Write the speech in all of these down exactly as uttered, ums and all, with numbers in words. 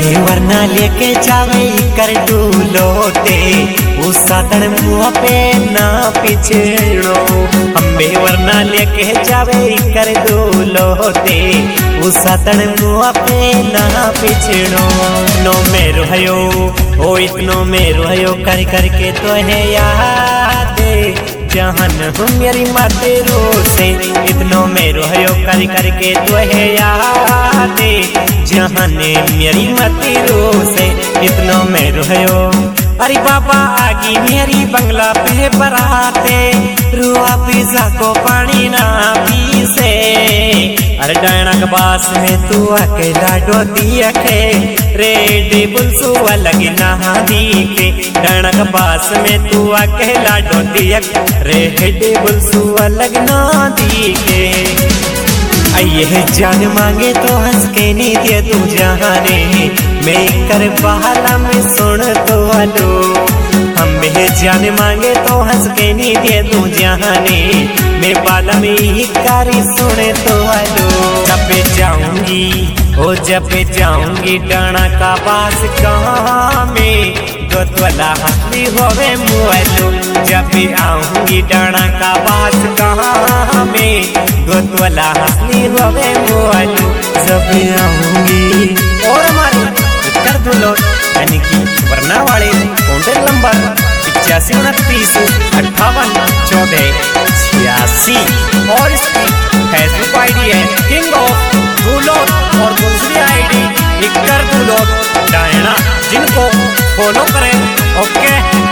अम्बे वरना लेके जावे कर तू लोटे उस सातन मुँह पे ना पिछड़ो। अम्बे वरना लेके जावे कर तू लोटे उस सातन मुँह पे ना पिछड़ो। नो मेरो हयो ओ इतनो मेरो हयो कर करके तो है याद जहन हूँ मेरी माते रो से इतनो मेरो हयो कर करके तो है याद जहन मेरी माते रो से इतनो मेरो हयो। अरे बाबा आगी मेरी बंगला पे बराते रुआ पिज़्ज़ा को पानी ना पी से। अरे डायना के बास में तू अकेला डोती अखे रेडी बुलसु अलग नहा दी के। डायना के बास में तू अकेला डोती अखे रेडी बुलसु अलग नहा दी के। ये जान मांगे तो हंस के नहीं दे तू जाने मैं कर बहाला में सुन तो आलो। हमें जान मांगे तो हंस के नहीं दे तू जाने मैं बाला में ही कारी सुने तो आलो। जब जाऊंगी ओ जब जाऊंगी डाना का बास कहाँ में गोतवाला हंसली होवे मुआलो। जब आऊंगी डाना का बास कहाँ में गोतवाला हंसली होवे मुआलो। जब आऊंगी और हमारे कर दो लोग यानी कि वरना वाले कॉन्टेक्ट नंबर पिचासी उनतीस अट्ठावन चौदह छियासी और इसकी फेसबुक आईडी है किंग ऑफ दूलोट और दूसरी आईडी इक्कर दूलोट डायना जिनको फॉलो करें। ओके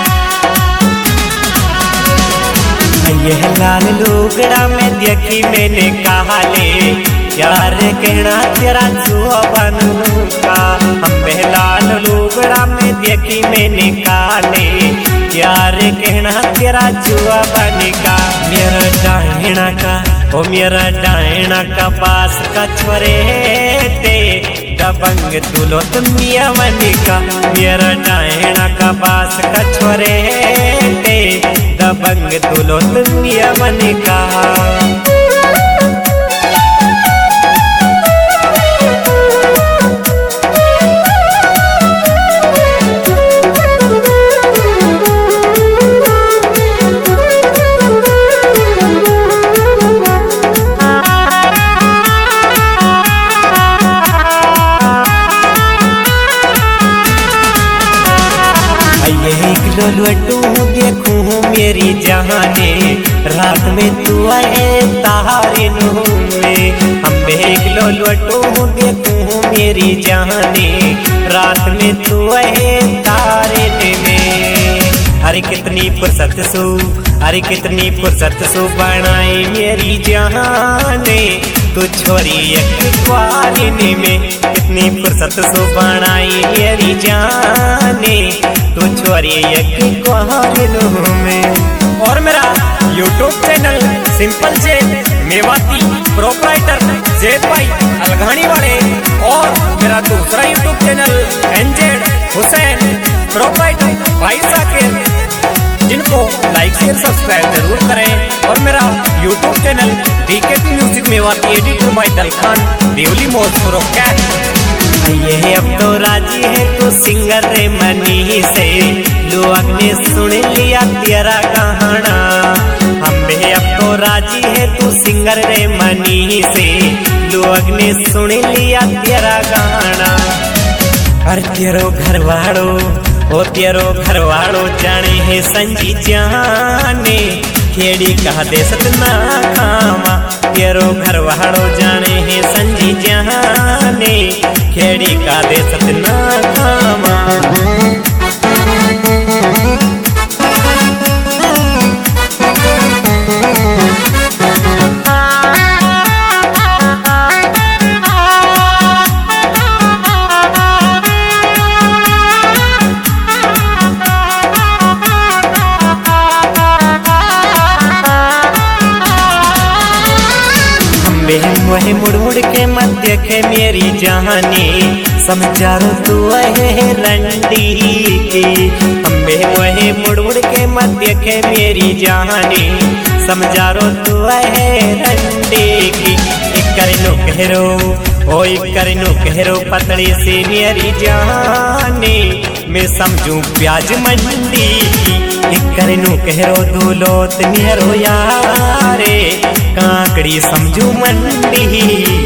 यह लाल लुगड़ा में देखी मैंने कहा ले यार कहना तेरा जुआ बनू का। अम्बे लाल लुगड़ा में देखी मैंने कहा ले यार कहना तेरा जुआ बनेगा। मेरा डायना का ओ मेरा डायना का पास का छोरे ते दबंग दुलोत मिया बनेगा। मेरा डायना का पास का छोरे ते दबंग दुलोत मिया बनेगा। लटू देखूं मेरी जहाने रात में तू आए तारे में। अम्बे किलो लटू देखूं मेरी जहाने रात में तू आए तारे में। अरे कितनी फुर्सत सु अरे कितनी फुर्सत सु बनाई मेरी जहाने तू छोरी एक क्वालिनी में। कितनी फुर्सत सु बनाई मेरी जाने तू छोरी एक क्वालिनी में। और मेरा YouTube channel simple Zaid Mewati proprietor Zaid भाई अलघानी वाले और मेरा दूसरा YouTube channel NZ Hussain proprietor भाई साकिर जिनको लाइक शेयर सब्सक्राइब जरूर करें। और मेरा YouTube channel DKT music Mewati editor by Dalkhan Devli Mojpur. ये अब तो राजी है तू सिंगर रे मनी से लोग ने सुन लिया तेरा कहाना। अम्बे अब तो राजी है तू सिंगर रे मनी से लोग ने सुन लिया तेरा गाना। अरे तेरो घर वाड़ो ओ तेरो घर वाड़ो जाने है संजी जाने खेड़ी कहा दे सतना खामा। तेरो घर वाड़ो जाने है संजी जाने खेड़ी का दे सतना खामा। वही मुड़ मुड़ के मत देखे मेरी जाने समझारो तू है रंडी की। अम्बे वही मुड़ मुड़ के मत देखे मेरी जाने समझारो तू है रंडी की। एक कर लो कह रो ओई करनू कहरो पतली सी मेरी जाने मैं समझू प्याज मंडी करनू कहरो दूलोत मेरो यारे काकड़ी समझू मंडी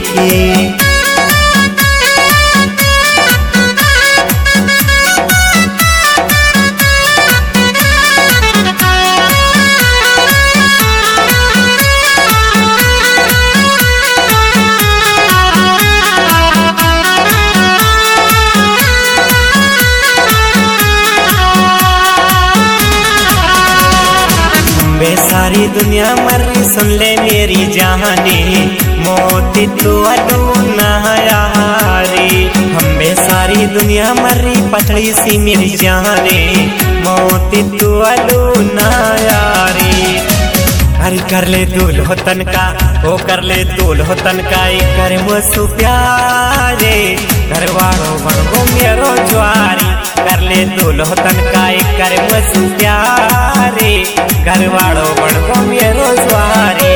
वे सारी दुनिया मरी सुन ले मेरी जाने मोती तू अडू नहारे हम बे सारी दुनिया मरी पतली सी मेरी जाने मोती तू अडू नहारे हर कर ले दूल्हो तन का ओ कर ले दूल्हो तन का कर मुसु प्यारे घरवाड़ो बनगो मेरो ज्वारी कर ले दूल्हो तन का कर मुसु प्यारे घरवाड़ो बनगो मेरो ज्वारी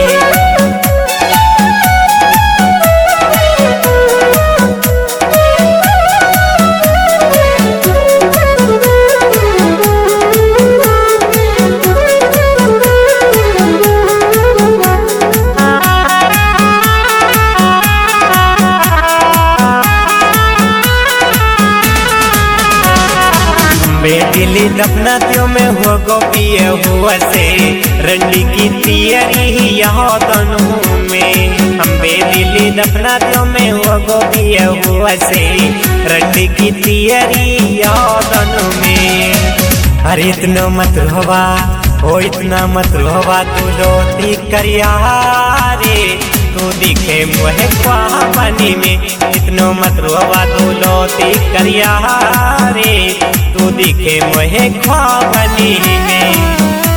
दिल्ली दफना त्यों में हो गोपिए हुआ से रंडी की तियरी यहाँ तनु में हम बे दिल्ली दफना त्यों में हो गोपिए हुआ से रंडी की तियरी यहाँ तनु में अरे इतना मत रोवा ओ इतना मत रोवा तू लोती करिया रे तू दिखे मुहे पानी में इतनो मत रोवा तू लोती करिया रे तू दिखे मुहे पानी में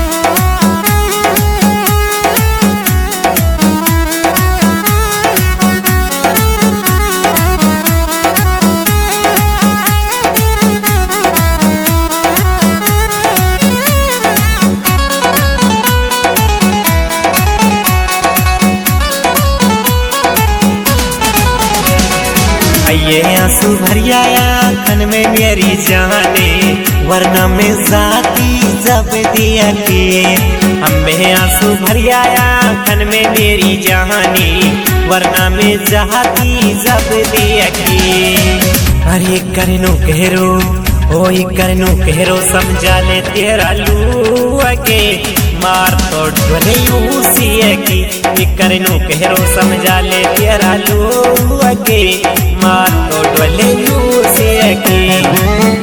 ये आंसू भरिया आँखन में मेरी जाने वरना में जाती जब दिया के अम्बे आंसू भरिया आँखन में मेरी जाने वरना में जाती जब दिया के अरे करनो कहरो ओई करनो कहरो समझा ले तेरा लुआ के मार तो ढोले उसी की करनो कहरो समझा ले तेरा लुआ के मार तो ढोले उसी की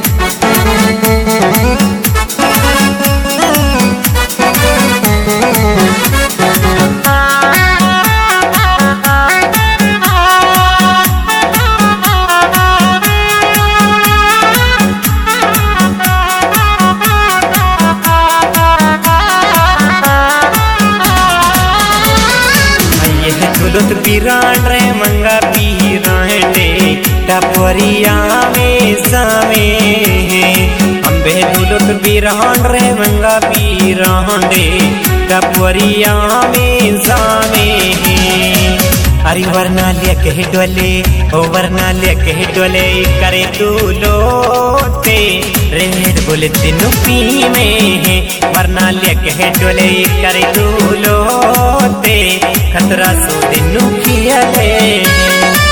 पीरान रे मंगा पीरान रे टपरिया में सामे अम्बे दुलुत पीरान रे मंगा पीरान रे टपरिया में सामे अरे वरना ले के डोले ओ वरना ले के डोले करे तू लोटे रेड बोले तीनों पी में वरना ले के डोले करे तू लोटे खतरा सो दिनों किया ले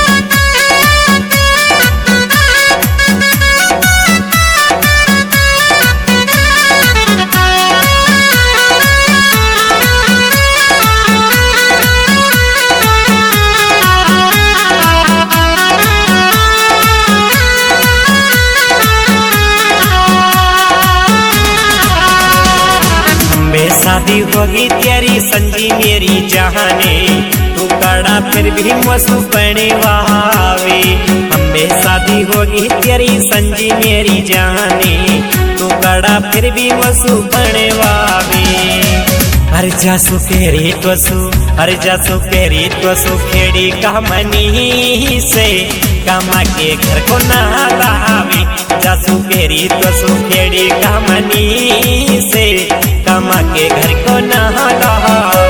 शादी होगी तेरी संजी मेरी जहाने तू कड़ा फिर भी मसू पहने वावे अम्बे शादी होगी तेरी संजी मेरी जहाने तू कड़ा फिर भी मसू पहने वावे अरे जासू केरी त्वसु अरे जासू केरी त्वसु खेड़ी कमनी से कामा के घर को ना लावे जासू केरी त्वसु खेड़ी कमनी से कामा के घर को ना लावे।